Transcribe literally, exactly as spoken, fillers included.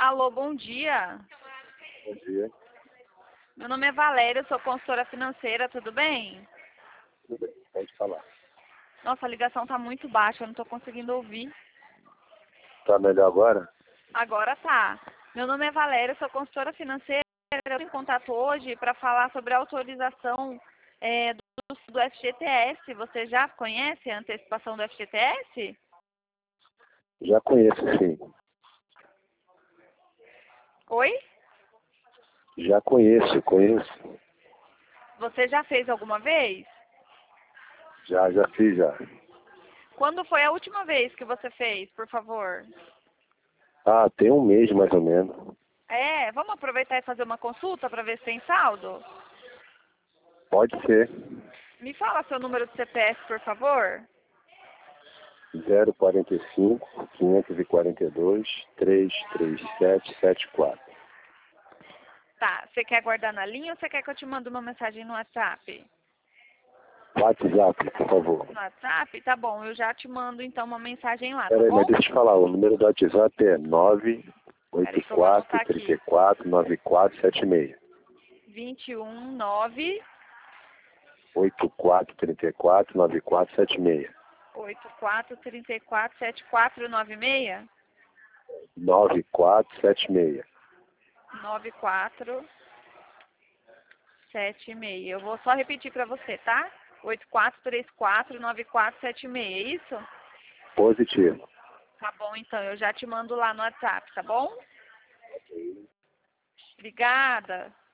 Alô, bom dia. Bom dia. Meu nome é Valéria, eu sou consultora financeira, tudo bem? Tudo bem, pode falar. Nossa, a ligação tá muito baixa, eu não tô conseguindo ouvir. Tá melhor agora? Agora tá. Meu nome é Valéria, eu sou consultora financeira. Eu estou em contato hoje para falar sobre a autorização é, do, do F G T S. Você já conhece a antecipação do F G T S? Já conheço, sim. Oi? Já conheço, conheço. Você já fez alguma vez? Já, já fiz, já. Quando foi a última vez que você fez, por favor? Ah, tem um mês mais ou menos. É, vamos aproveitar e fazer uma consulta para ver se tem saldo? Pode ser. Me fala seu número de C P F, por favor. zero quarenta e cinco, quinhentos e quarenta e dois, trezentos e trinta e sete, setenta e quatro. Tá, você quer guardar na linha ou você quer que eu te mande uma mensagem no WhatsApp? WhatsApp, por favor. No WhatsApp? Tá bom, eu já te mando então uma mensagem lá, tá Peraí, mas bom? deixa eu te falar, o número do WhatsApp é nove oito Peraí que eu vou quatro, anotar três aqui. quatro, nove quatro sete seis. vinte e um, nove, oito quatro três quatro, nove quatro sete seis. oito quatro três quatro, sete quatro nove seis, nove quatro sete seis. nove quatro sete seis. Eu vou só repetir para você, tá? oito quatro três quatro, nove quatro sete seis, é isso? Positivo. Tá bom, então, eu já te mando lá no WhatsApp, tá bom? Obrigada.